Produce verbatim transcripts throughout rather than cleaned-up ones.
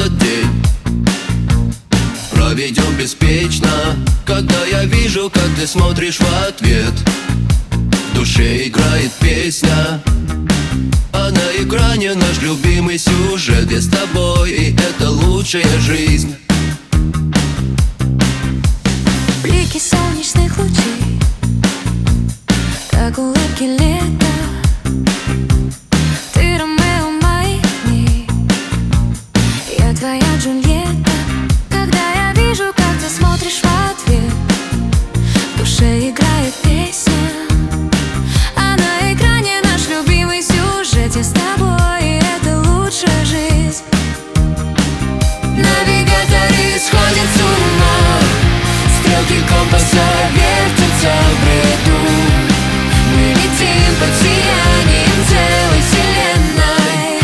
этот день проведем беспечно, когда я вижу, как ты смотришь в ответ. В душе играет песня, а на экране наш любимый сюжет. Я с тобой, и это лучшая жизнь. Блики солнечных лучей, как улыбки лета. Ты Ромео моих дней, я твоя Джульетта. Когда я вижу, как ты смотришь в ответ, в душе играет песня, а на экране наш любимый сюжет. Я с тобой, и это лучшая жизнь. Навигаторы сходят с ума, стрелки компаса вертятся в бреду. Мы летим под сиянием целой вселенной.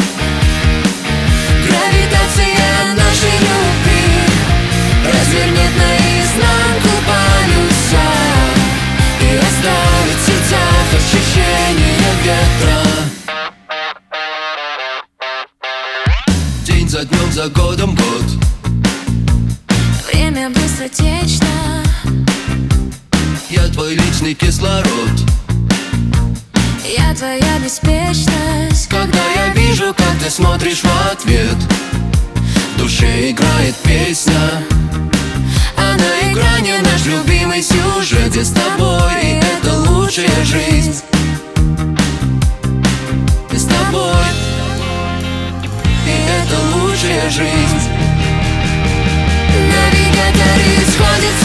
Гравитация нашей любви развернет наизнанку полюса и оставит в сердцах ощущение ветра. День за днем, за годом год, Время быстротечно. я твой личный кислород. Я твоя беспечность. Когда я вижу, как ты смотришь в ответ, в душе играет песня, а на экране наш любимый сюжет. Я с тобой, и это лучшая жизнь. Ты с тобой, и это лучшая жизнь. Навигаторы сходят с